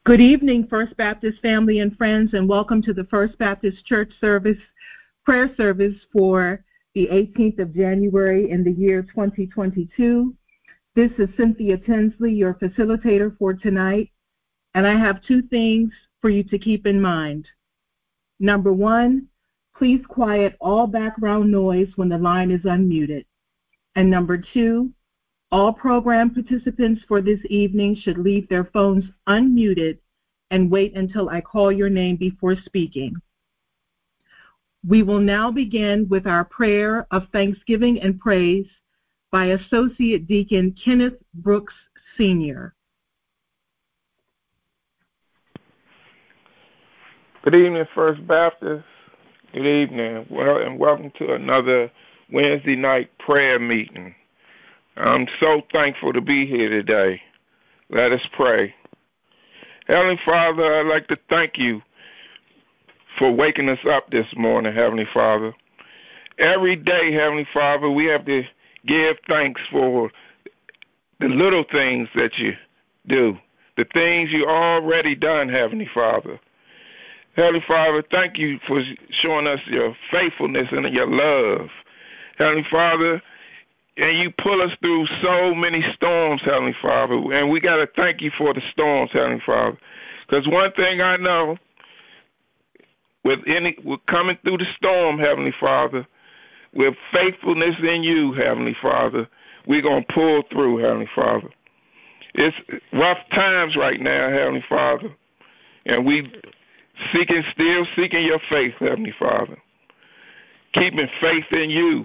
Good evening, First Baptist family and friends, and welcome to the First Baptist Church prayer service for the 18th of January in the year 2022. This is Cynthia Tinsley, your facilitator for tonight, and I have two things for you to keep in mind. Number one, please quiet all background noise when the line is unmuted. And number two, all program participants for this evening should leave their phones unmuted and wait until I call your name before speaking. We will now begin with our prayer of thanksgiving and praise by Associate Deacon Kenneth Brooks, Sr. Good evening, First Baptist. Good evening. And welcome to another Wednesday night prayer meeting. I'm so thankful to be here today. Let us pray. Heavenly Father, I'd like to thank you for waking us up this morning, Heavenly Father. Every day, Heavenly Father, we have to give thanks for the little things that you do, the things you already done, Heavenly Father. Heavenly Father, thank you for showing us your faithfulness and your love. Heavenly Father, and you pull us through so many storms, Heavenly Father, and we got to thank you for the storms, Heavenly Father. Because one thing I know, with coming through the storm, Heavenly Father, with faithfulness in you, Heavenly Father, we're going to pull through, Heavenly Father. It's rough times right now, Heavenly Father, and we still seeking your faith, Heavenly Father. Keeping faith in you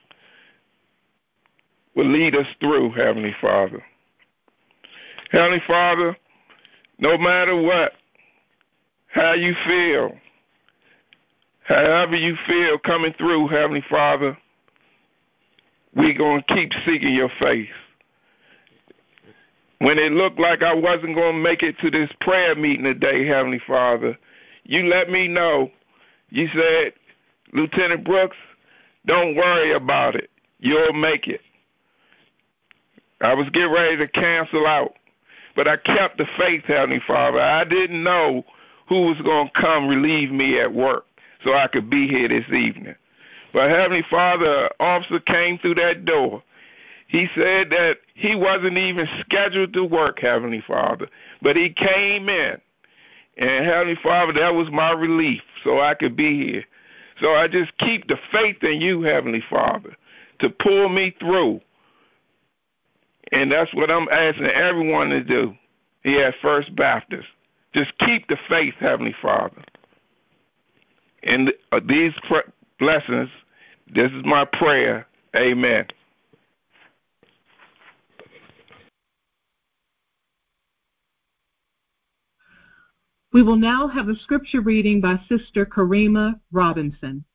will lead us through, Heavenly Father. Heavenly Father, no matter what, how you feel, however you feel coming through, Heavenly Father, we're going to keep seeking your face. When it looked like I wasn't going to make it to this prayer meeting today, Heavenly Father, you let me know. You said, Lieutenant Brooks, don't worry about it. You'll make it. I was getting ready to cancel out, but I kept the faith, Heavenly Father. I didn't know who was going to come relieve me at work so I could be here this evening. But Heavenly Father, an officer came through that door. He said that he wasn't even scheduled to work, Heavenly Father, but he came in. And Heavenly Father, that was my relief so I could be here. So I just keep the faith in you, Heavenly Father, to pull me through. And that's what I'm asking everyone to do here at First Baptist. Just keep the faith, Heavenly Father. And these blessings, this is my prayer. Amen. We will now have a scripture reading by Sister Karima Robinson.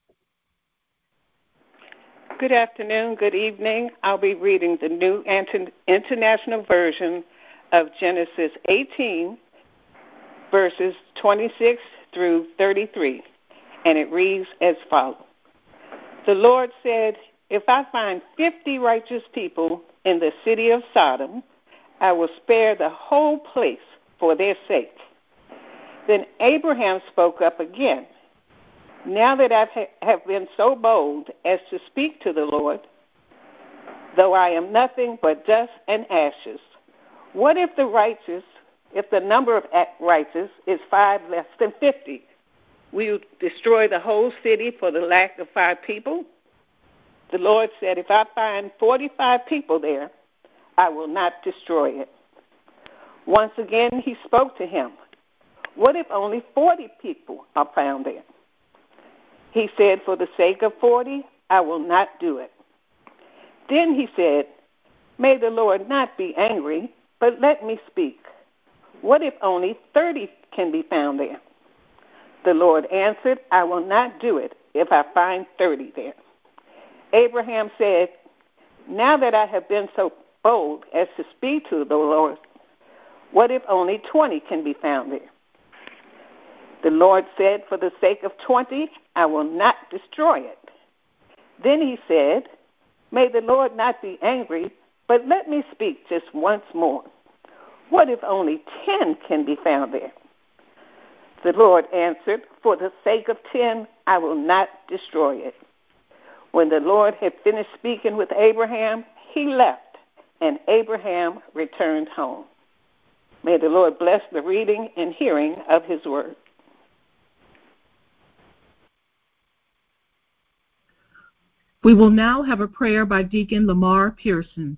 Good afternoon, good evening. I'll be reading the New International Version of Genesis 18, verses 26 through 33, and it reads as follows. The Lord said, if I find 50 righteous people in the city of Sodom, I will spare the whole place for their sake. Then Abraham spoke up again. Now that I have been so bold as to speak to the Lord, though I am nothing but dust and ashes, what if the number of righteous is 5 less than 50? Will you destroy the whole city for the lack of 5 people? The Lord said, if I find 45 people there, I will not destroy it. Once again he spoke to him. What if only 40 people are found there? He said, for the sake of 40, I will not do it. Then he said, may the Lord not be angry, but let me speak. What if only 30 can be found there? The Lord answered, I will not do it if I find 30 there. Abraham said, now that I have been so bold as to speak to the Lord, what if only 20 can be found there? The Lord said, for the sake of 20, I will not destroy it. Then he said, may the Lord not be angry, but let me speak just once more. What if only 10 can be found there? The Lord answered, for the sake of 10, I will not destroy it. When the Lord had finished speaking with Abraham, he left, and Abraham returned home. May the Lord bless the reading and hearing of his word. We will now have a prayer by Deacon Lamar Pearson.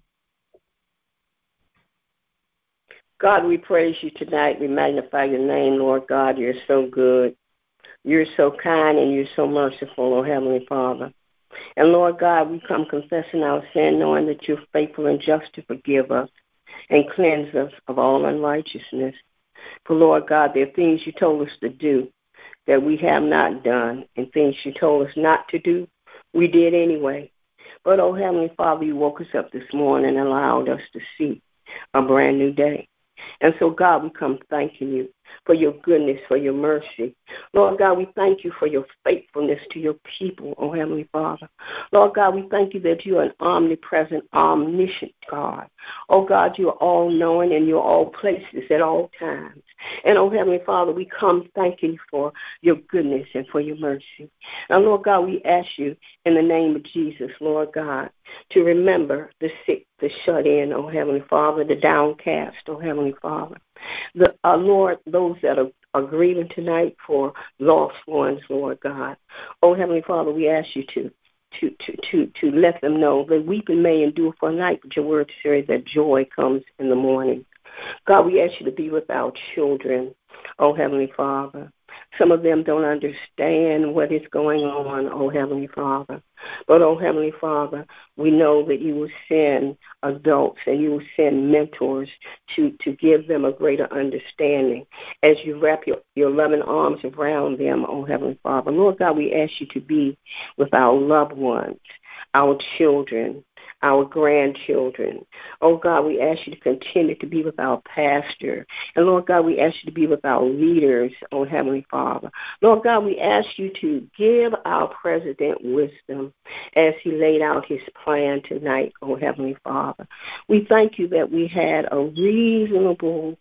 God, we praise you tonight. We magnify your name, Lord God. You're so good. You're so kind and you're so merciful, oh Heavenly Father. And Lord God, we come confessing our sin, knowing that you're faithful and just to forgive us and cleanse us of all unrighteousness. For Lord God, there are things you told us to do that we have not done, and things you told us not to do, we did anyway. But oh Heavenly Father, you woke us up this morning and allowed us to see a brand new day. And so, God, we come thanking you for your goodness, for your mercy. Lord God, we thank you for your faithfulness to your people, oh Heavenly Father. Lord God, we thank you that you are an omnipresent, omniscient God. Oh God, you are all-knowing and you're all places at all times. And oh Heavenly Father, we come thanking you for your goodness and for your mercy. Now, Lord God, we ask you in the name of Jesus, Lord God, to remember the sick, the shut in, oh Heavenly Father, the downcast, oh Heavenly Father. Lord, those that are grieving tonight for lost ones, Lord God. Oh Heavenly Father, we ask you to let them know that weeping may endure for a night, but your word says that joy comes in the morning. God, we ask you to be with our children, oh Heavenly Father. Some of them don't understand what is going on, oh Heavenly Father. But, oh Heavenly Father, we know that you will send adults and you will send mentors to give them a greater understanding as you wrap your loving arms around them, oh Heavenly Father. Lord God, we ask you to be with our loved ones, our children, our grandchildren. Oh God, we ask you to continue to be with our pastor. And Lord God, we ask you to be with our leaders, oh Heavenly Father. Lord God, we ask you to give our president wisdom as he laid out his plan tonight, oh Heavenly Father. We thank you that we had a reasonable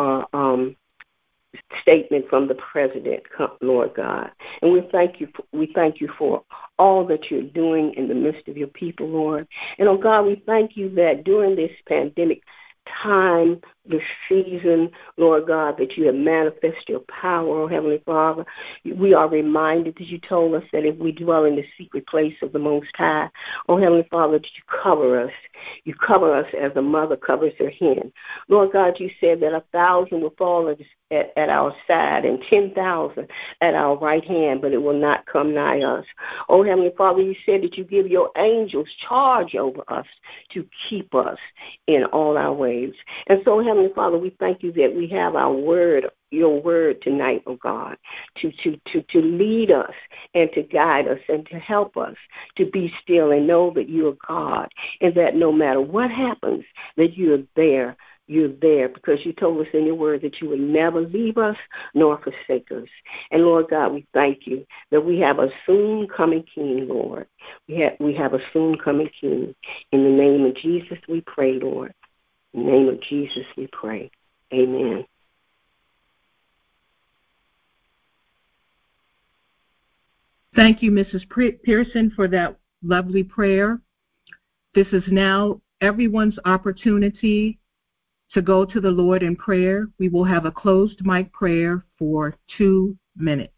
statement from the president, Lord God. And we thank you for all that you're doing in the midst of your people, Lord. And, oh, God, we thank you that during this pandemic time, this season, Lord God, that you have manifested your power, oh Heavenly Father. We are reminded that you told us that if we dwell in the secret place of the Most High, oh Heavenly Father, that you cover us. You cover us as a mother covers her hen. Lord God, you said that 1,000 will fall at our side and 10,000 at our right hand, but it will not come nigh us. Oh Heavenly Father, you said that you give your angels charge over us to keep us in all our ways. And so, Heavenly Father, we thank you that we have our word, your word tonight, oh God, to lead us and to guide us and to help us to be still and know that you are God and that no matter what happens, that you are there. You're there because you told us in your word that you would never leave us nor forsake us. And, Lord God, we thank you that we have a soon coming King, Lord. We have a soon coming King. In the name of Jesus we pray, Lord. In the name of Jesus we pray. Amen. Thank you, Mrs. Pearson, for that lovely prayer. This is now everyone's opportunity to go to the Lord in prayer. We will have a closed mic prayer for 2 minutes.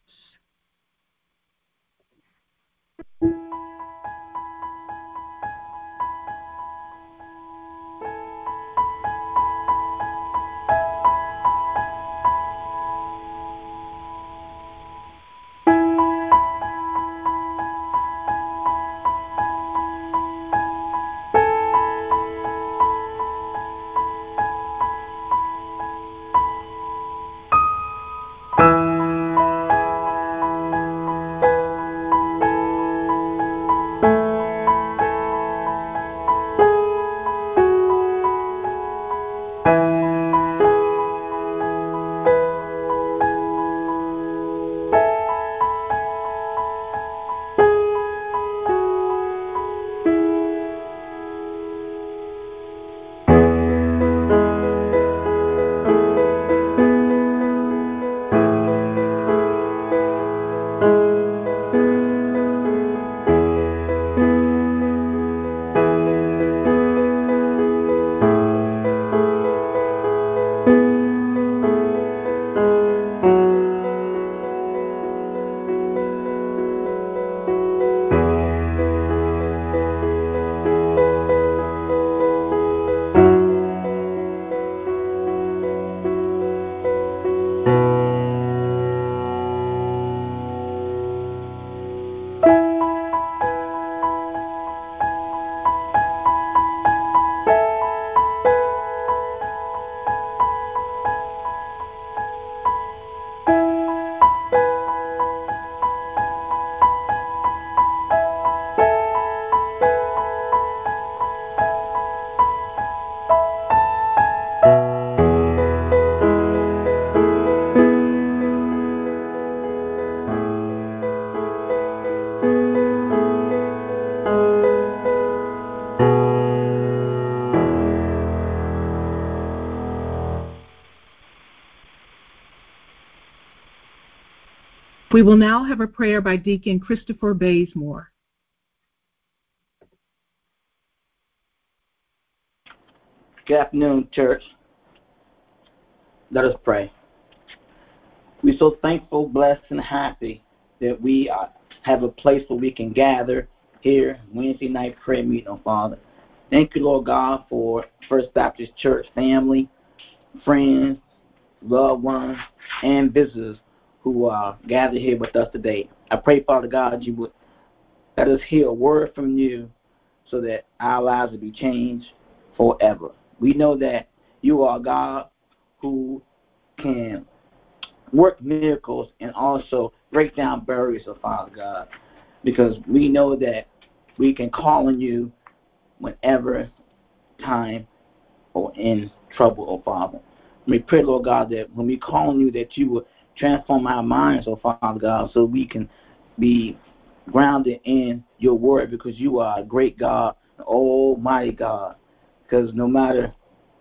We will now have a prayer by Deacon Christopher Bazemore. Good afternoon, church. Let us pray. We're so thankful, blessed, and happy that we have a place where we can gather here, Wednesday night prayer meeting, oh Father. Thank you, Lord God, for First Baptist Church family, friends, loved ones, and visitors who are gathered here with us today. I pray, Father God, you would let us hear a word from you so that our lives will be changed forever. We know that you are God who can work miracles and also break down barriers, oh Father God, because we know that we can call on you whenever time or in trouble, oh Father. We pray, Lord God, that when we call on you, that you will transform our minds, oh Father God, so we can be grounded in your word, because you are a great God, an almighty God. Because no matter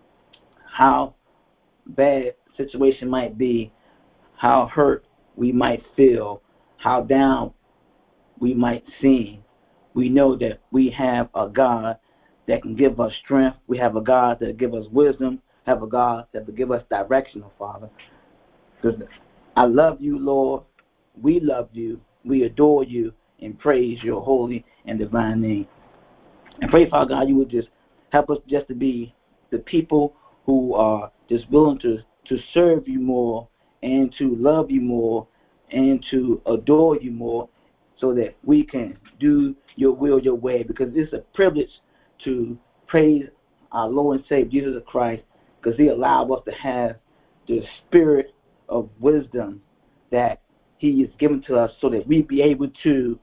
how bad the situation might be, how hurt we might feel, how down we might seem, we know that we have a God that can give us strength. We have a God that give us wisdom. Have a God that will give us direction, oh Father. Because I love you, Lord. We love you. We adore you and praise your holy and divine name. And pray, Father God, you would just help us just to be the people who are just willing to serve you more and to love you more and to adore you more, so that we can do your will, your way, because it's a privilege to praise our Lord and Savior Jesus Christ, because he allowed us to have the spirit of wisdom that he has given to us, so that we be able to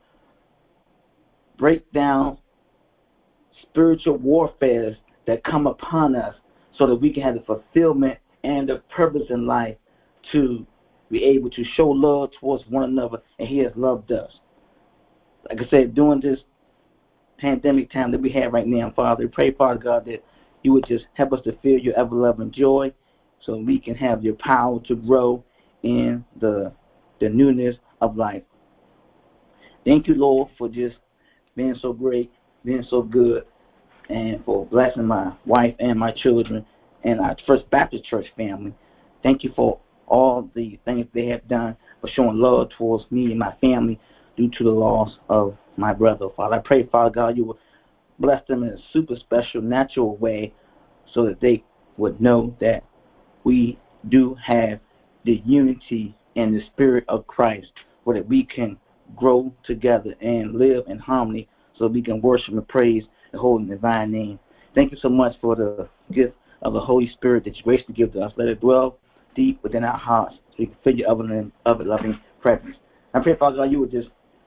break down spiritual warfare that come upon us, so that we can have the fulfillment and the purpose in life to be able to show love towards one another, and he has loved us. Like I said, during this pandemic time that we have right now, Father, pray, Father God, that you would just help us to feel your ever-loving joy, so we can have your power to grow in the newness of life. Thank you, Lord, for just being so great, being so good, and for blessing my wife and my children and our First Baptist Church family. Thank you for all the things they have done, for showing love towards me and my family due to the loss of my brother. Father, I pray, Father God, you will bless them in a super special, natural way, so that they would know that we do have the unity and the spirit of Christ, so that we can grow together and live in harmony, so we can worship and praise the holy and divine name. Thank you so much for the gift of the Holy Spirit that you graciously give to us. Let it dwell deep within our hearts, so we can feel your loving presence. I pray, Father God, you would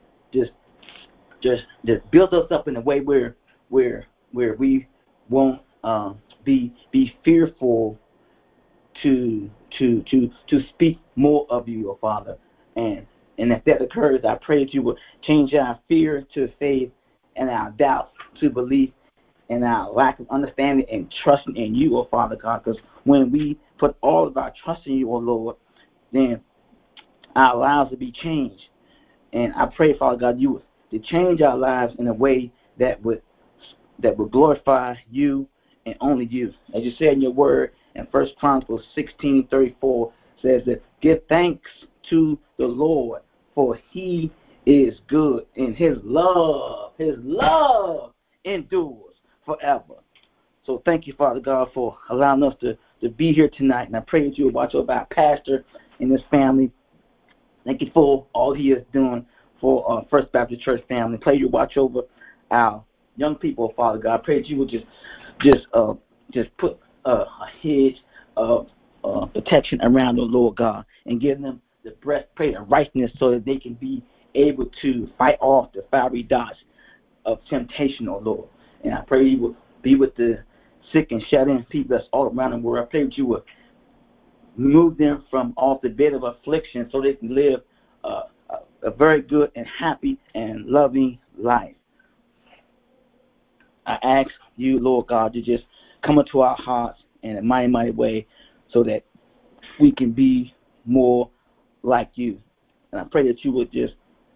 just build us up in a way where we won't be fearful to speak more of you, oh Father. And if that occurs, I pray that you would change our fear to faith and our doubt to belief and our lack of understanding and trusting in you, oh Father God. Because when we put all of our trust in you, oh Lord, then our lives will be changed. And I pray, Father God, you would to change our lives in a way that would glorify you and only you. As you said in your word in 1 Chronicles 16:34, says that give thanks to the Lord, for he is good, and his love endures forever. So thank you, Father God, for allowing us to be here tonight. And I pray that you will watch over our pastor and his family. Thank you for all he is doing for First Baptist Church family. Pray you watch over our young people, Father God. I pray that you would just put a hedge of protection around the Lord God, and give them the breastplate of righteousness, so that they can be able to fight off the fiery darts of temptation, oh Lord. And I pray you would be with the sick and shut-in people that's all around the world. I pray that you would remove them from off the bed of affliction, so they can live a very good and happy and loving life. I ask you, Lord God, to just come into our hearts in a mighty, mighty way, so that we can be more like you. And I pray that you would just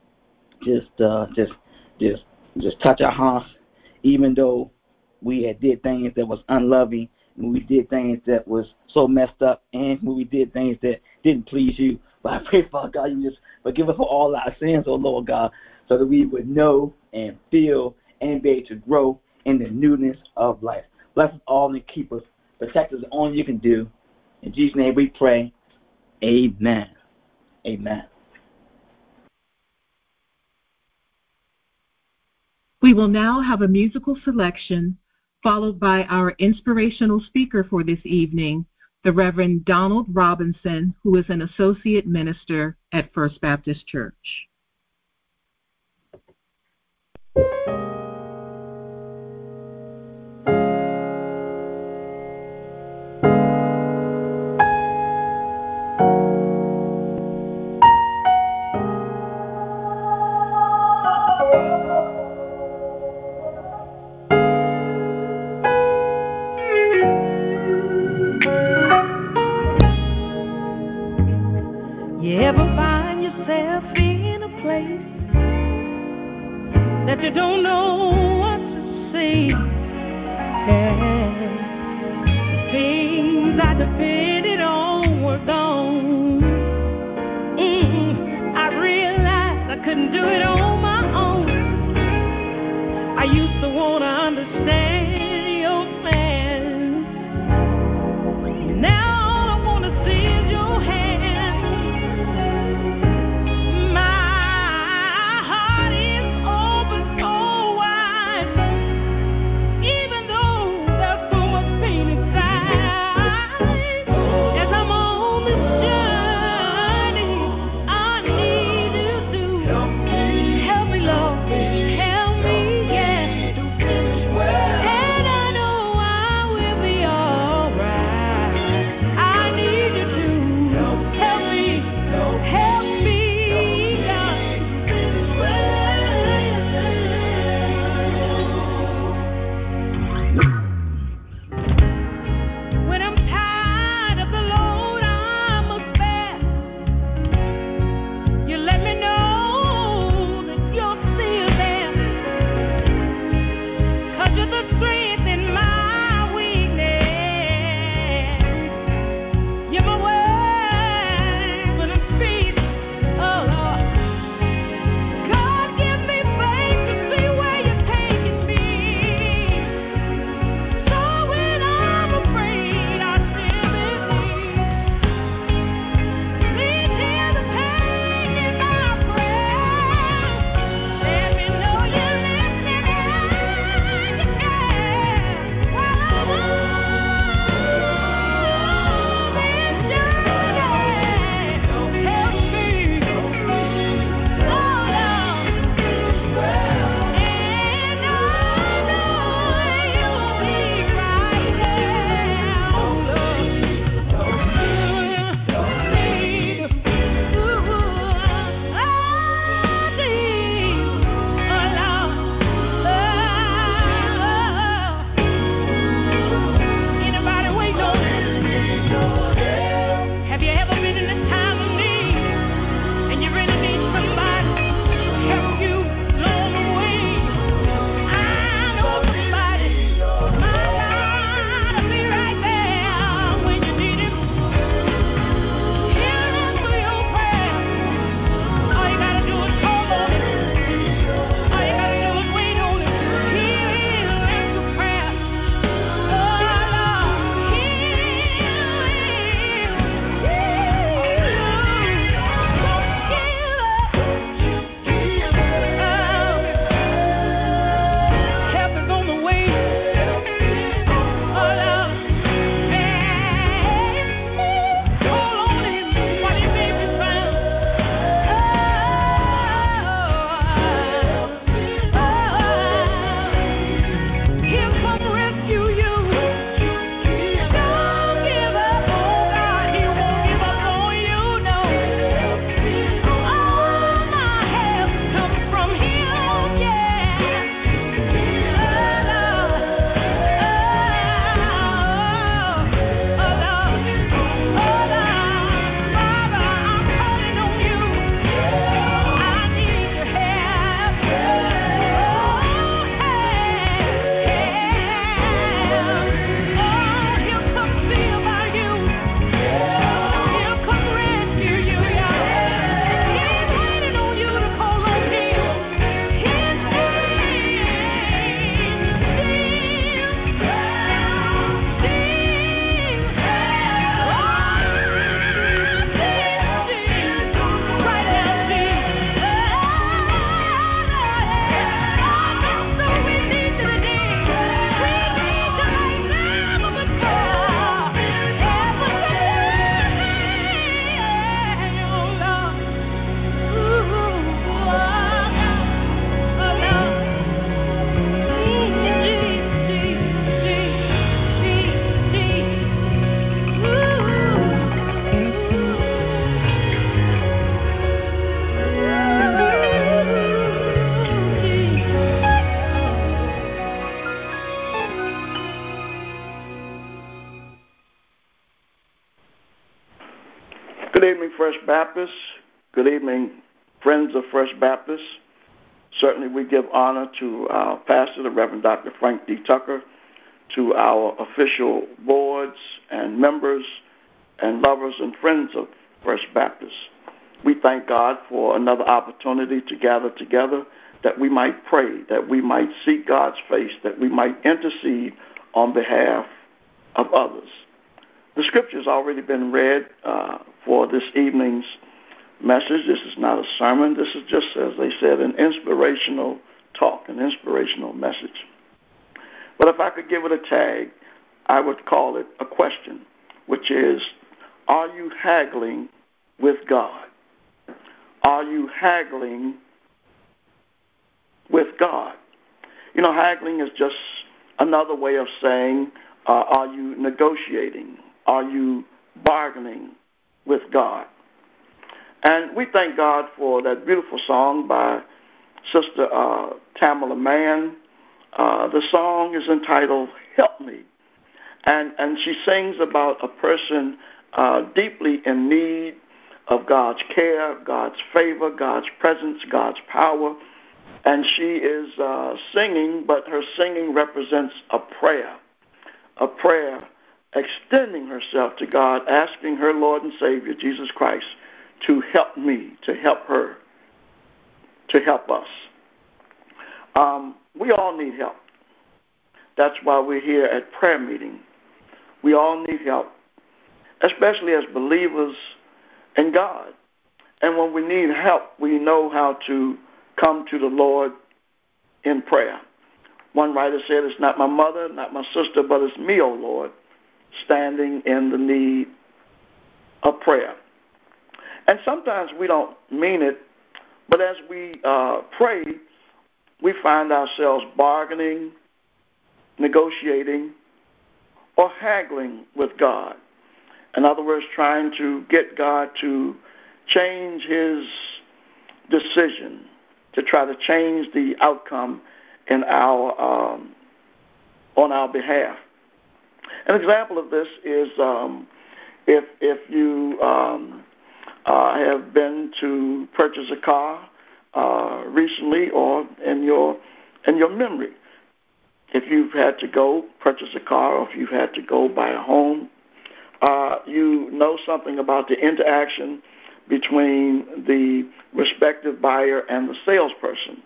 touch our hearts, even though we had did things that was unloving, when we did things that was so messed up, and when we did things that didn't please you. But I pray, Father God, you just forgive us for all our sins, oh Lord God, so that we would know and feel and be able to grow in the newness of life. Bless us all and keep us. Protect us, only you can do. In Jesus' name we pray. Amen. Amen. We will now have a musical selection followed by our inspirational speaker for this evening, the Reverend Donald Robinson, who is an associate minister at First Baptist Church. You ever find yourself in a place that you don't know what to say? Yeah. Things I depended on were gone. I realized I couldn't do it on my own. I used to want to understand your plans. Now all I want to see is your hand. My heart is open so wide. evening, First Baptist. Good evening, friends of First Baptist. Certainly we give honor to our pastor, the Reverend Dr. Frank D. Tucker, to our official boards and members and lovers and friends of First Baptist. We thank God for another opportunity to gather together that we might pray, that we might seek God's face, that we might intercede on behalf of others. The scripture has already been read for this evening's message. This is not a sermon. This is just, as they said, an inspirational talk, an inspirational message. But if I could give it a tag, I would call it a question, which is, are you haggling with God? Are you haggling with God? You know, haggling is just another way of saying, are you negotiating? Are you bargaining with God? And we thank God for that beautiful song by Sister Tamala Mann. The song is entitled, Help Me. And she sings about a person deeply in need of God's care, God's favor, God's presence, God's power. And she is singing, but her singing represents a prayer extending herself to God, asking her Lord and Savior, Jesus Christ, to help me, to help her, to help us. We all need help. That's why we're here at prayer meeting. We all need help, especially as believers in God. And when we need help, we know how to come to the Lord in prayer. One writer said, it's not my mother, not my sister, but it's me, O Lord, standing in the need of prayer. And sometimes we don't mean it, but as we pray, we find ourselves bargaining, negotiating, or haggling with God. In other words, trying to get God to change his decision, to try to change the outcome in our on our behalf. An example of this is if you have been to purchase a car recently, or in your memory, if you've had to go purchase a car, or if you've had to go buy a home, you know something about the interaction between the respective buyer and the salesperson.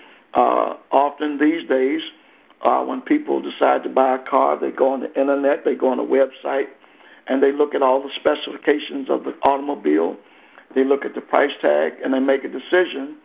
Often these days, when people decide to buy a car, they go on the internet, they go on a website, and they look at all the specifications of the automobile. They look at the price tag, and they make a decision,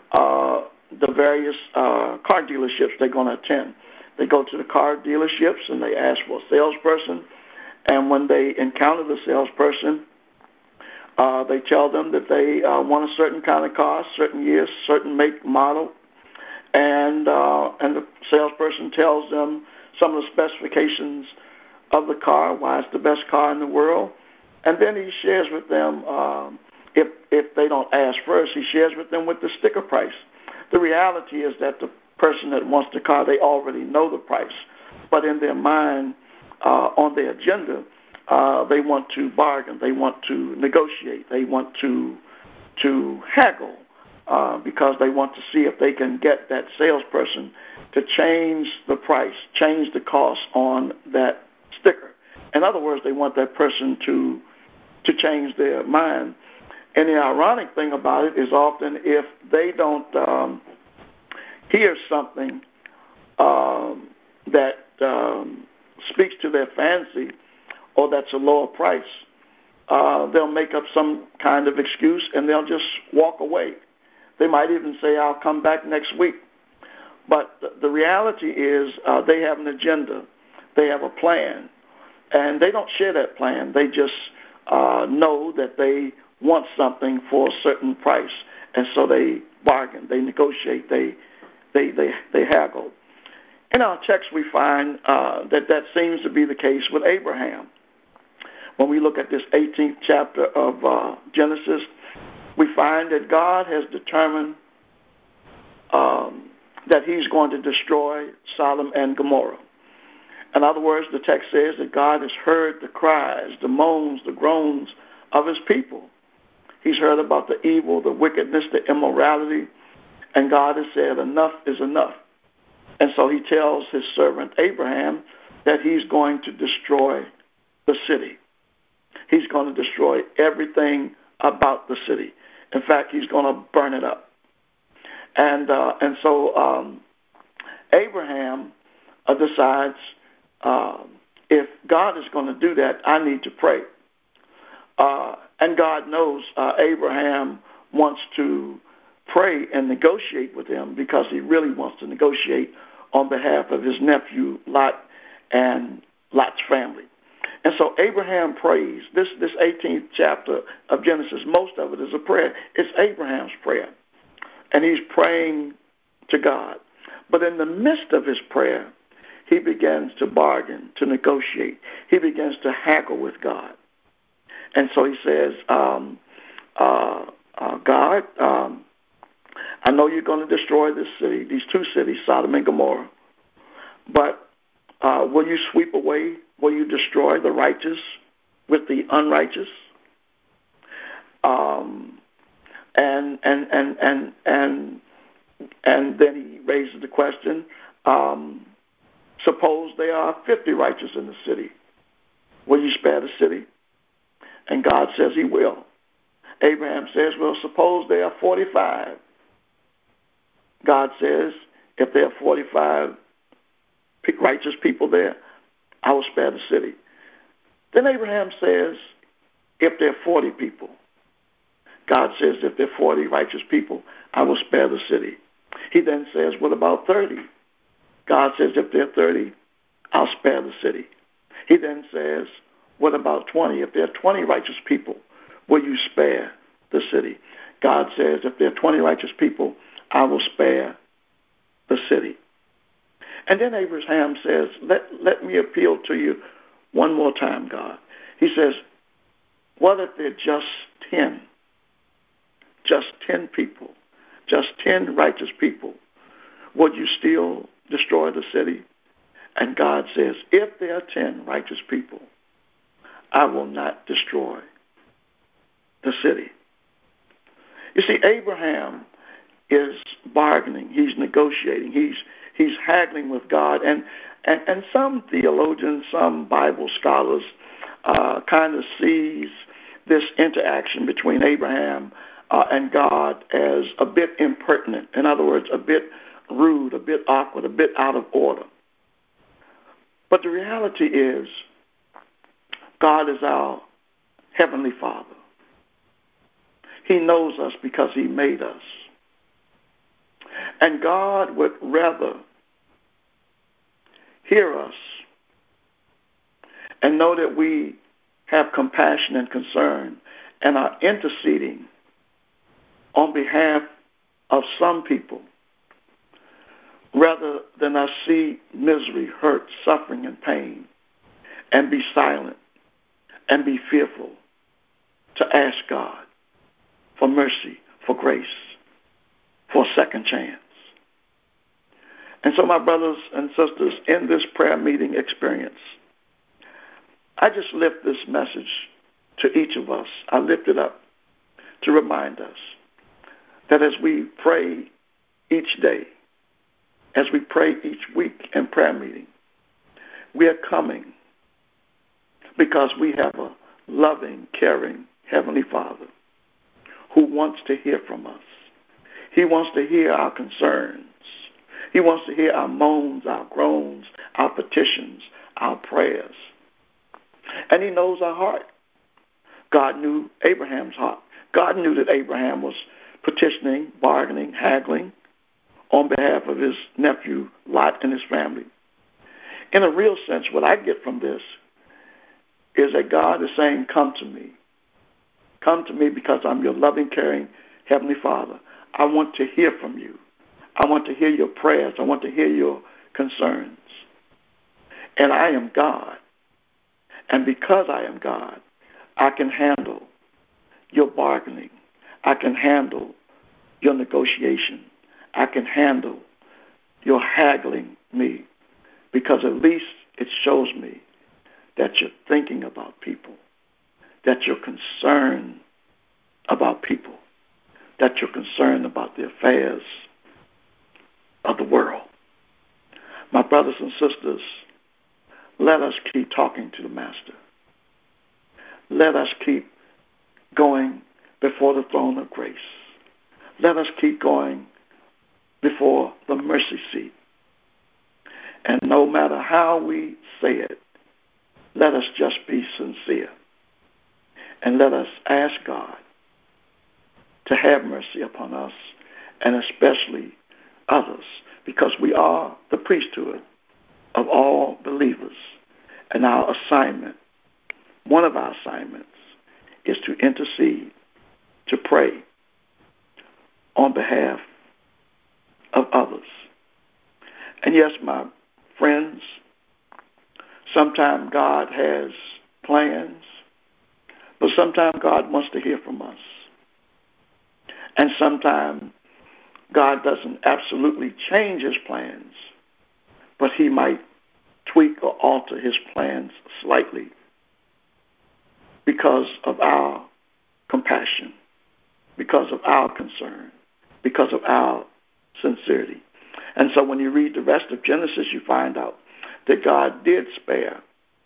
the various car dealerships they're going to attend. They go to the car dealerships, and they ask for a salesperson. And when they encounter the salesperson, they tell them that they want a certain kind of car, certain years, certain make, model. And the salesperson tells them some of the specifications of the car, why it's the best car in the world. And then he shares with them, if they don't ask first, he shares with them with the sticker price. The reality is that the person that wants the car, they already know the price. But in their mind, on their agenda, they want to bargain, they want to negotiate, they want to haggle, because they want to see if they can get that salesperson to change the price, change the cost on that sticker. In other words, they want that person to change their mind. And the ironic thing about it is often if they don't hear something that speaks to their fancy, or that's a lower price, they'll make up some kind of excuse and they'll just walk away. They might even say, I'll come back next week. But the reality is they have an agenda. They have a plan. And they don't share that plan. They just know that they want something for a certain price. And so they bargain, they negotiate, they haggle. In our text, we find that seems to be the case with Abraham. When we look at this 18th chapter of Genesis, we find that God has determined that he's going to destroy Sodom and Gomorrah. In other words, the text says that God has heard the cries, the moans, the groans of his people. He's heard about the evil, the wickedness, the immorality, and God has said enough is enough. And so he tells his servant Abraham that he's going to destroy the city. He's going to destroy everything about the city. In fact, he's going to burn it up. And so Abraham decides if God is going to do that, I need to pray. And God knows Abraham wants to pray and negotiate with him because he really wants to negotiate on behalf of his nephew Lot and Lot's family. And so Abraham prays. This 18th chapter of Genesis, most of it is a prayer. It's Abraham's prayer. And he's praying to God. But in the midst of his prayer, he begins to bargain, to negotiate. He begins to haggle with God. And so he says, God, I know you're going to destroy this city, these two cities, Sodom and Gomorrah. But will you sweep away, will you destroy the righteous with the unrighteous? And then he raises the question, suppose there are 50 righteous in the city. Will you spare the city? And God says he will. Abraham says, well, suppose there are 45. God says, if there are 45 righteous people there, I will spare the city. Then Abraham says, if there are 40 people. God says, if there are 40 righteous people, I will spare the city. He then says, what about 30? God says, if there are 30, I'll spare the city. He then says, what about 20? If there are 20 righteous people, will you spare the city? God says, if there are 20 righteous people, I will spare the city. And then Abraham says, let me appeal to you one more time, God. He says, what if there are just 10? Just 10 people, just 10 righteous people. Would you still destroy the city? And God says, if there are 10 righteous people, I will not destroy the city. You see, Abraham is bargaining. He's negotiating. He's haggling with God. And some theologians, some Bible scholars kind of sees this interaction between Abraham and God as a bit impertinent. In other words, a bit rude, a bit awkward, a bit out of order. But the reality is, God is our Heavenly Father. He knows us because He made us. And God would rather hear us and know that we have compassion and concern and are interceding on behalf of some people rather than us see misery, hurt, suffering, and pain and be silent and be fearful to ask God for mercy, for grace, for a second chance. And so, my brothers and sisters, in this prayer meeting experience, I just lift this message to each of us. I lift it up to remind us that as we pray each day, as we pray each week in prayer meeting, we are coming because we have a loving, caring Heavenly Father who wants to hear from us. He wants to hear our concerns. He wants to hear our moans, our groans, our petitions, our prayers. And He knows our heart. God knew Abraham's heart. God knew that Abraham was petitioning, bargaining, haggling on behalf of his nephew Lot and his family. In a real sense, what I get from this is that God is saying, come to me. Come to me because I'm your loving, caring Heavenly Father. I want to hear from you. I want to hear your prayers. I want to hear your concerns. And I am God. And because I am God, I can handle your bargaining. I can handle your negotiation. I can handle your haggling me, because at least it shows me that you're thinking about people, that you're concerned about people, that you're concerned about the affairs of the world. My brothers and sisters, let us keep talking to the Master. Let us keep going before the throne of grace. Let us keep going before the mercy seat. And no matter how we say it, let us just be sincere. And let us ask God to have mercy upon us, and especially others, because we are the priesthood of all believers. And our assignment, one of our assignments, is to intercede, to pray on behalf of others. And yes, my friends, sometimes God has plans, but sometimes God wants to hear from us. And sometimes God doesn't absolutely change his plans, but he might tweak or alter his plans slightly because of our compassion, because of our concern, because of our sincerity. And so when you read the rest of Genesis, you find out that God did spare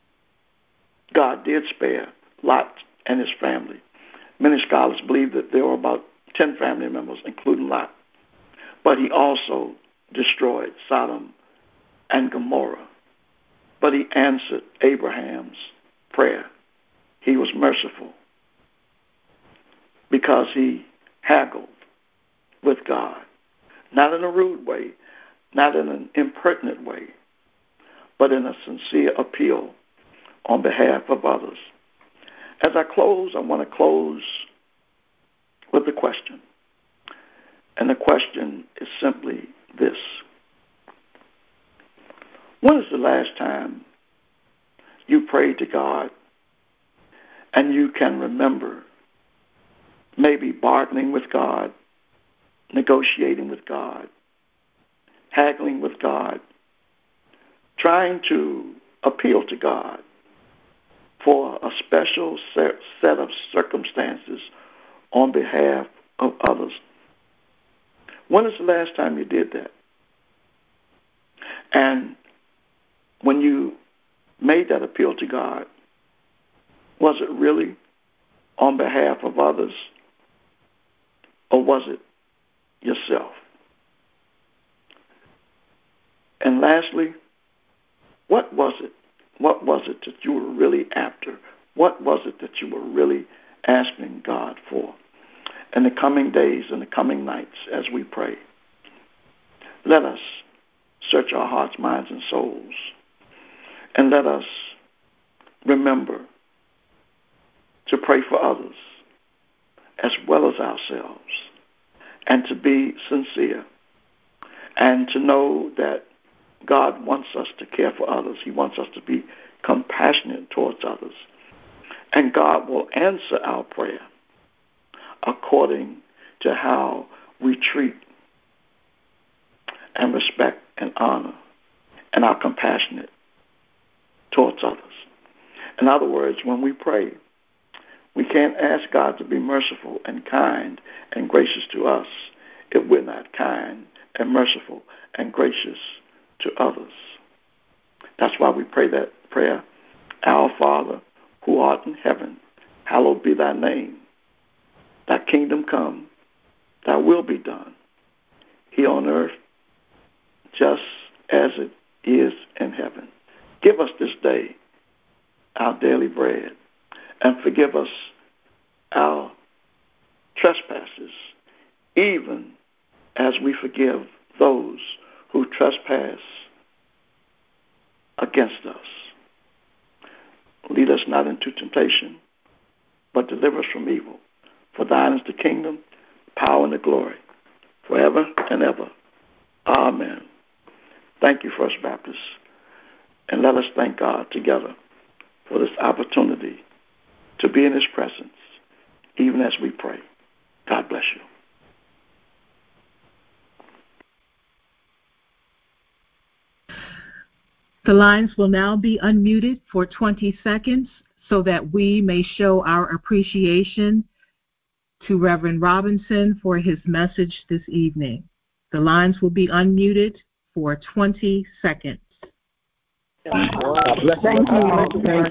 Lot and his family. Many scholars believe that there were about 10 family members, including Lot. But he also destroyed Sodom and Gomorrah. But he answered Abraham's prayer. He was merciful because he haggled with God, not in a rude way, not in an impertinent way, but in a sincere appeal on behalf of others. As I close, I want to close with a question. And the question is simply this. When is the last time you prayed to God and you can remember maybe bargaining with God, negotiating with God, haggling with God, trying to appeal to God for a special set of circumstances on behalf of others? When is the last time you did that? And when you made that appeal to God, was it really on behalf of others, or was it yourself? And lastly, what was it? What was it that you were really after? What was it that you were really asking God for? In the coming days and the coming nights as we pray, let us search our hearts, minds, and souls, and let us remember to pray for others as well as ourselves, and to be sincere, and to know that God wants us to care for others. He wants us to be compassionate towards others. And God will answer our prayer according to how we treat and respect and honor and are compassionate towards others. In other words, when we pray, we can't ask God to be merciful and kind and gracious to us if we're not kind and merciful and gracious to others. That's why we pray that prayer, Our Father, who art in heaven, hallowed be thy name. Thy kingdom come, thy will be done, here on earth just as it is in heaven. Give us this day our daily bread, and forgive us our trespasses, even as we forgive those who trespass against us. Lead us not into temptation, but deliver us from evil. For thine is the kingdom, the power, and the glory, forever and ever. Amen. Thank you, First Baptist. And let us thank God together for this opportunity to be in his presence, even as we pray. God bless you. The lines will now be unmuted for 20 seconds so that we may show our appreciation to Reverend Robinson for his message this evening. The lines will be unmuted for 20 seconds. Thank you. Thank you for blessing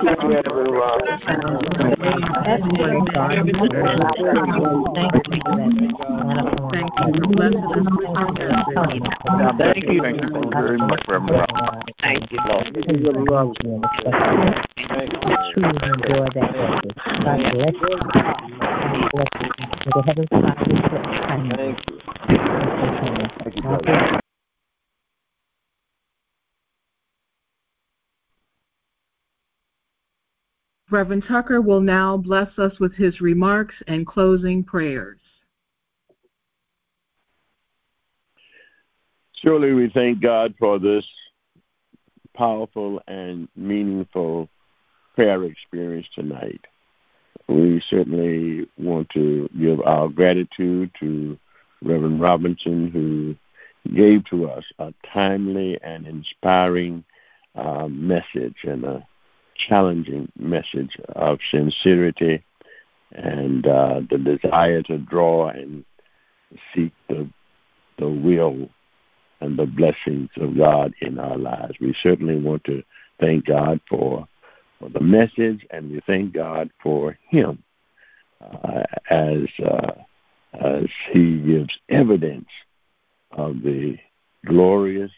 us. Thank you very much, Reverend. Thank you, Lord. Truly enjoy that message. God bless you. God bless you. May the Heavenly Father Thank you. Thank you, brother. Reverend Tucker will now bless us with his remarks and closing prayers. Surely we thank God for this powerful and meaningful prayer experience tonight. We certainly want to give our gratitude to Reverend Robinson, who gave to us a timely and inspiring message and a challenging message of sincerity and the desire to draw and seek the will and the blessings of God in our lives. We certainly want to thank God for the message, and we thank God for him as he gives evidence of the glorious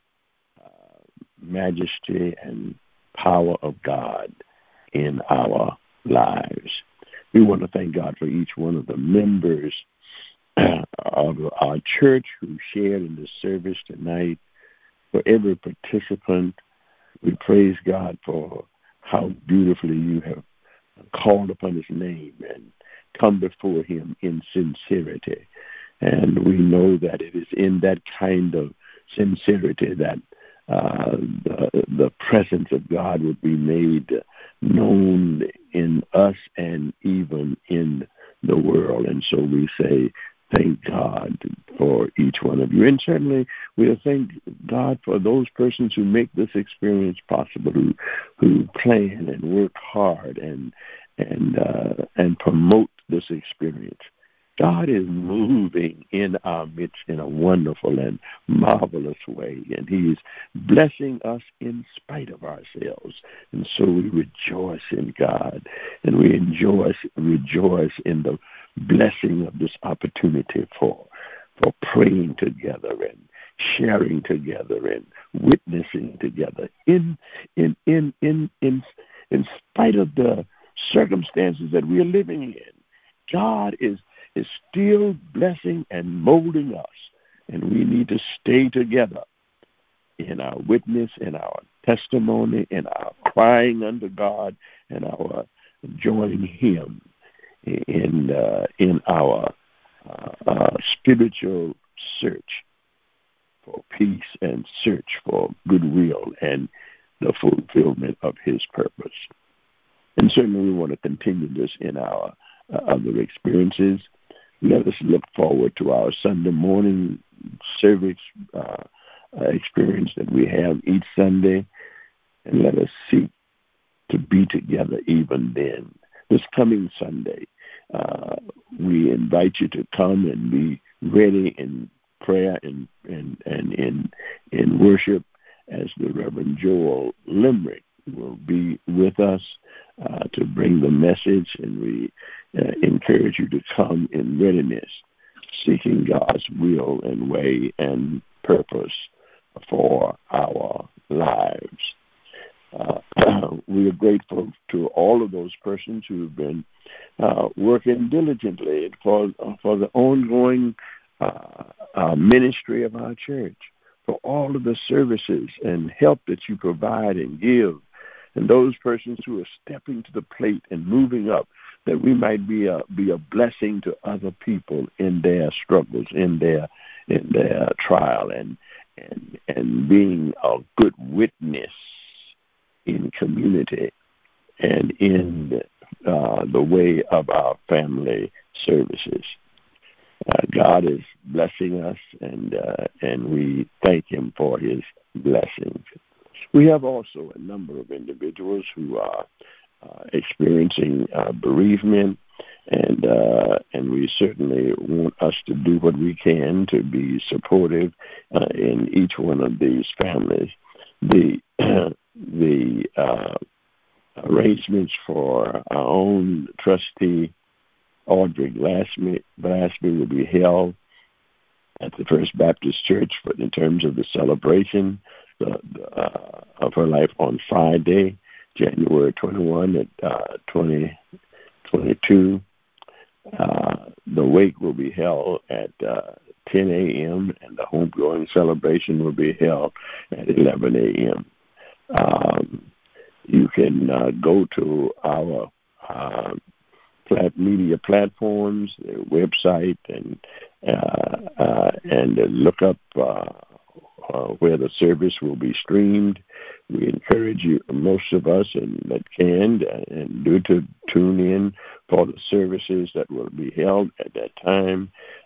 majesty and power of God in our lives. We want to thank God for each one of the members of our church who shared in the service tonight, for every participant. We praise God for how beautifully you have called upon his name and come before him in sincerity. And we know that it is in that kind of sincerity that the presence of God would be made known in us and even in the world. And so we say, thank God for each one of you. And certainly we'll thank God for those persons who make this experience possible, who plan and work hard and promote this experience. God is moving in our midst in a wonderful and marvelous way, and he's blessing us in spite of ourselves. And so we rejoice in God, and we rejoice in the blessing of this opportunity for praying together and sharing together and witnessing together in spite of the circumstances that we are living in. God is still blessing and molding us, and we need to stay together in our witness, in our testimony, in our crying unto God, and our joining him in our spiritual search for peace and search for goodwill and the fulfillment of his purpose. And certainly we want to continue this in our other experiences. Let us look forward to our Sunday morning service experience that we have each Sunday, and let us seek to be together even then. This coming Sunday, we invite you to come and be ready in prayer and in worship, as the Reverend Joel Limerick will be with us to bring the message, and we encourage you to come in readiness, seeking God's will and way and purpose for our lives. We are grateful to all of those persons who have been working diligently for the ongoing ministry of our church, for all of the services and help that you provide and give, and those persons who are stepping to the plate and moving up, that we might be a blessing to other people in their struggles, in their trial, and being a good witness in community and in the way of our family services. God is blessing us, and we thank him for his blessings. We have also a number of individuals who are experiencing bereavement, and we certainly want us to do what we can to be supportive in each one of these families. The arrangements for our own trustee Audrey Glassby will be held at the First Baptist Church in terms of the celebration of her life on Friday, January 21 at 2022. The wake will be held at 10 a.m. and the homegoing celebration will be held at 11 a.m. You can go to our media platforms, their website, and look up where the service will be streamed. We encourage you, most of us, and that can and do to tune in for the services that will be held at that time.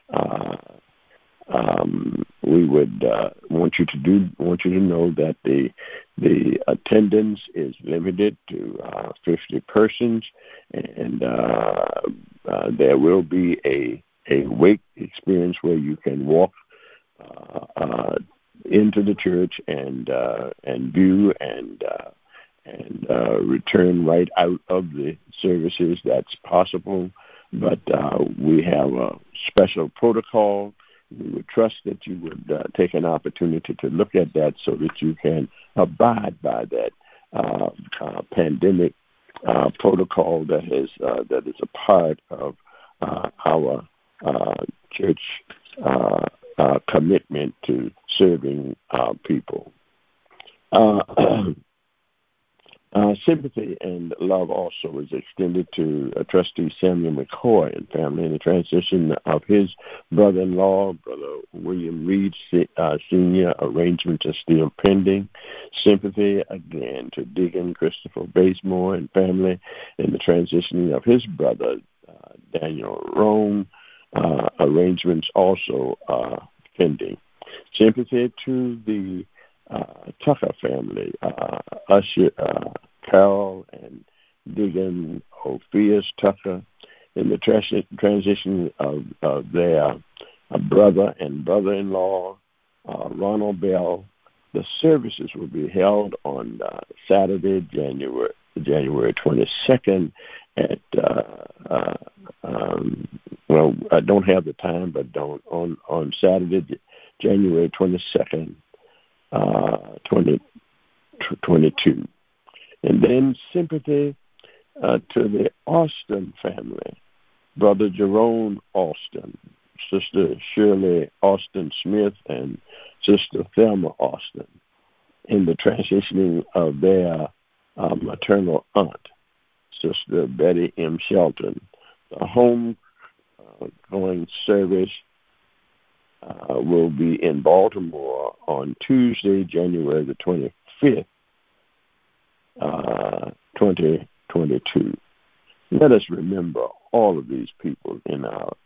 We would want you to know that the attendance is limited to 50 persons, and there will be a wake experience where you can walk into the church and view and return right out of the services. That's possible, but we have a special protocol. We would trust that you would take an opportunity to look at that so that you can abide by that pandemic protocol that is a part of our church commitment to serving people. Sympathy and love also is extended to Trustee Samuel McCoy and family in the transition of his brother-in-law, Brother William Reed Sr. Arrangements are still pending. Sympathy again to Deacon Christopher Bazemore and family in the transitioning of his brother, Daniel Rome. Arrangements also are pending. Sympathy to the Tucker family, Usher, Carol, and Deacon Ophias Tucker, in the transition of their brother and brother-in-law, Ronald Bell. The services will be held on Saturday, January 22nd at, I don't have the time, but on Saturday, January 22nd, 2022. And then sympathy to the Austin family, Brother Jerome Austin, Sister Shirley Austin Smith, and Sister Thelma Austin, in the transitioning of their maternal aunt, Sister Betty M. Shelton. The home going service will be in Baltimore on Tuesday, January the 25th, 2022. Let us remember all of these people in our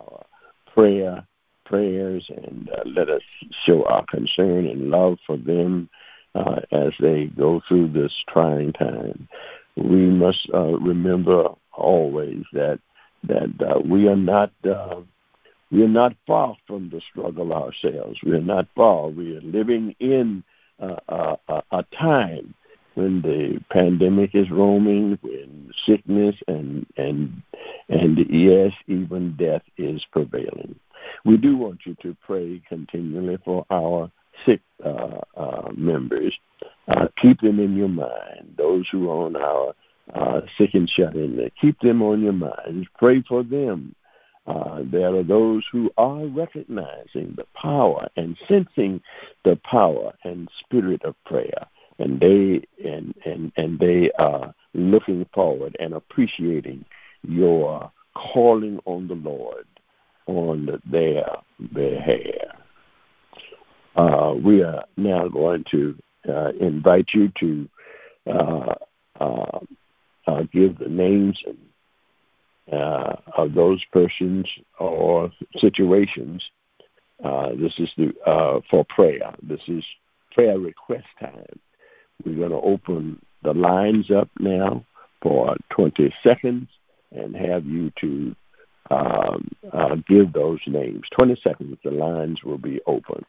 prayers, and let us show our concern and love for them as they go through this trying time. We must remember always that we are not far from the struggle ourselves. We are not far. We are living in a time when the pandemic is roaming, when sickness and yes, even death is prevailing. We do want you to pray continually for our sick members. Keep them in your mind. Those who are on our sick and shut-in, keep them on your mind. Pray for them. There are those who are recognizing the power and sensing the power and spirit of prayer, and they are looking forward and appreciating your calling on the Lord on their behalf. We are now going to invite you to give the names of those persons or situations. This is for prayer. This is prayer request time. We're going to open the lines up now for 20 seconds, and have you to give those names. 20 seconds, the lines will be open.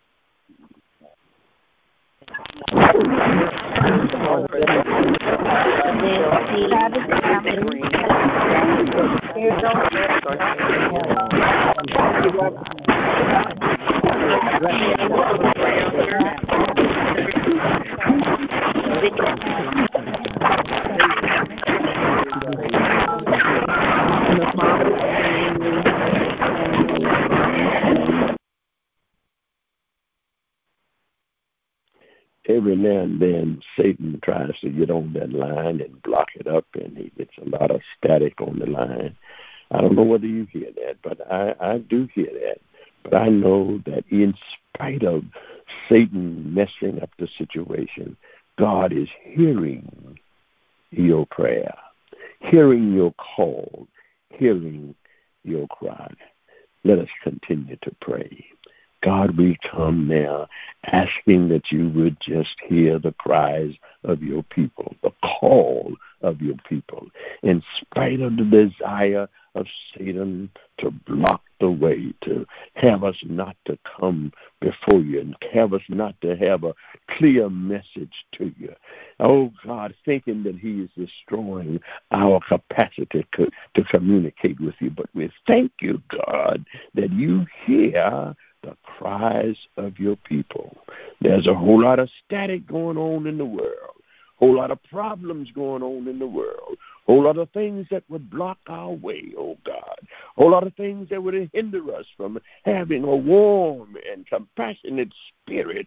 Every now and then, Satan tries to get on that line and block it up, and he gets a lot of static on the line. I don't know whether you hear that, but I do hear that. But I know that in spite of Satan messing up the situation, God is hearing your prayer, hearing your call, hearing your cry. Let us continue to pray. God, we come now asking that you would just hear the cries of your people, the call of your people, in spite of the desire of Satan to block the way, to have us not to come before you, and have us not to have a clear message to you. Oh, God, thinking that he is destroying our capacity to communicate with you. But we thank you, God, that you hear the cries of your people. There's a whole lot of static going on in the world, whole lot of problems going on in the world, whole lot of things that would block our way, oh God, whole lot of things that would hinder us from having a warm and compassionate spirit,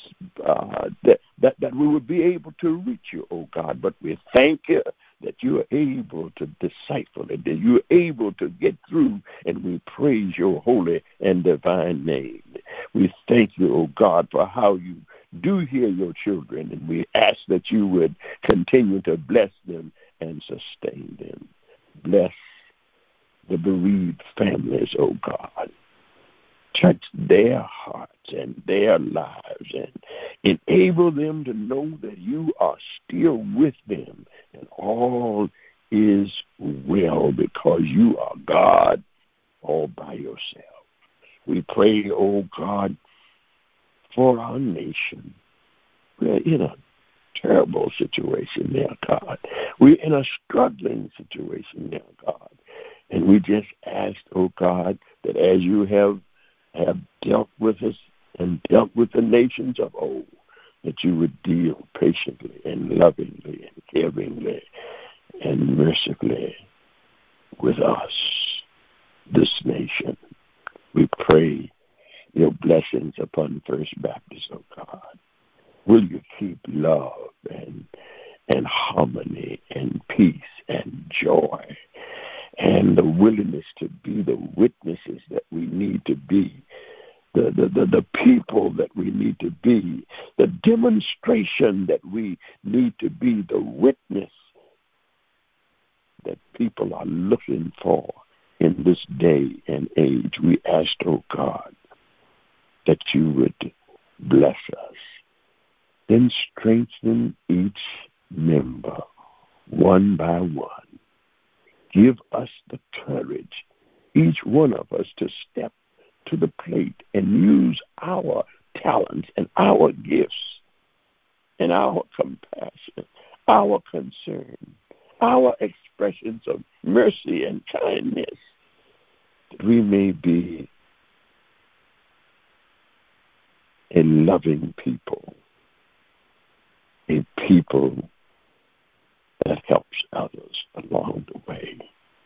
that we would be able to reach you, oh God. But we thank you that you are able to decipher it, that you are able to get through, and we praise your holy and divine name. We thank you, oh God, for how you do hear your children, and we ask that you would continue to bless them and sustain them. Bless the bereaved families, oh God. Touch their hearts and their lives and enable them to know that you are still with them and all is well because you are God all by yourself. We pray, oh God, for our nation. We're in a terrible situation now, God. We're in a struggling situation now, God. And we just ask, oh God, that as you have dealt with us and dealt with the nations of old, that you would deal patiently and lovingly and caringly and mercifully with us, this nation. We pray your blessings upon First Baptist, oh God. Will you keep love and harmony and peace and joy and the willingness to be the witnesses that we need to be, the people that we need to be, the demonstration that we need to be, the witness that people are looking for in this day and age. We ask, oh God, that you would bless us. Then strengthen each member one by one. Give us the courage, each one of us, to step to the plate and use our talents and our gifts and our compassion, our concern, our expressions of mercy and kindness, that we may be a loving people, a people that helps others along the way.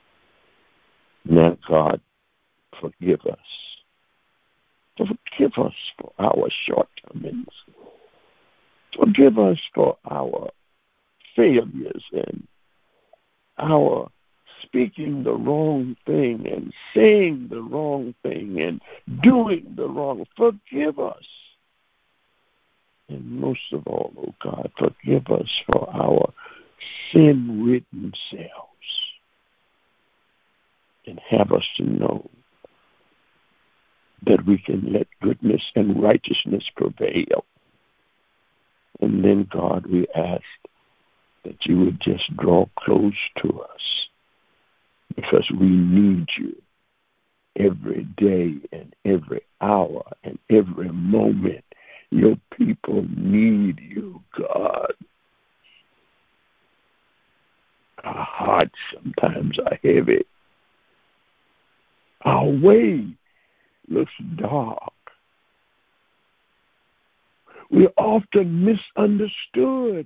Now, God, forgive us. Forgive us for our shortcomings. Forgive us for our failures and our speaking the wrong thing and saying the wrong thing and doing the wrong. Forgive us. And most of all, oh God, forgive us for our sin-ridden selves, and have us to know that we can let goodness and righteousness prevail. And then, God, we ask that you would just draw close to us because we need you every day and every hour and every moment. Your people need you, God. Our hearts sometimes are heavy. Our way looks dark. We're often misunderstood.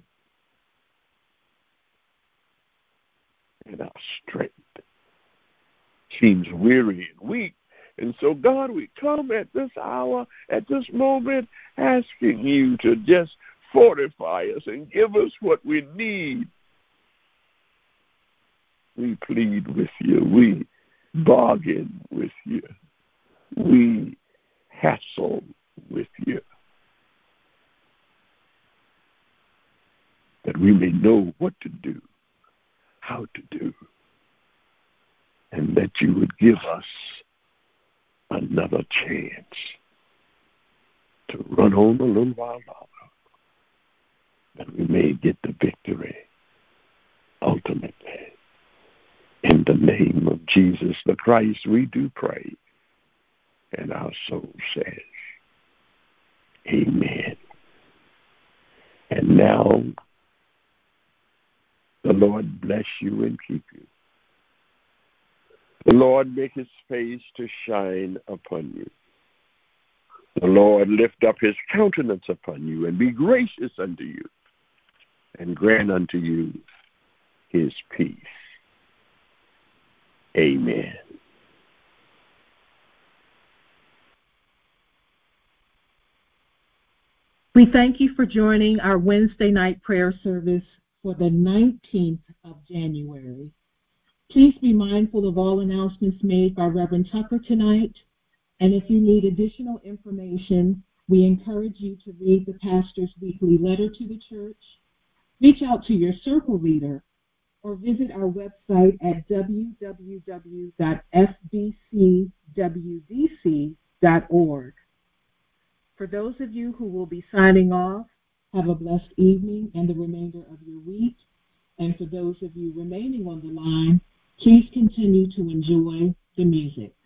And our strength seems weary and weak. And so, God, we come at this hour, at this moment, asking you to just fortify us and give us what we need. We plead with you. We bargain with you. We hassle with you. That we may know what to do, how to do, and that you would give us another chance to run on a little while longer, that we may get the victory ultimately. In the name of Jesus the Christ, we do pray, and our soul says, amen. And now, the Lord bless you and keep you. The Lord make his face to shine upon you. The Lord lift up his countenance upon you and be gracious unto you, and grant unto you his peace. Amen. We thank you for joining our Wednesday night prayer service for the 19th of January. Please be mindful of all announcements made by Reverend Tucker tonight. And if you need additional information, we encourage you to read the pastor's weekly letter to the church, reach out to your circle leader, or visit our website at www.fbcwdc.org. For those of you who will be signing off, have a blessed evening and the remainder of your week. And for those of you remaining on the line, please continue to enjoy the music.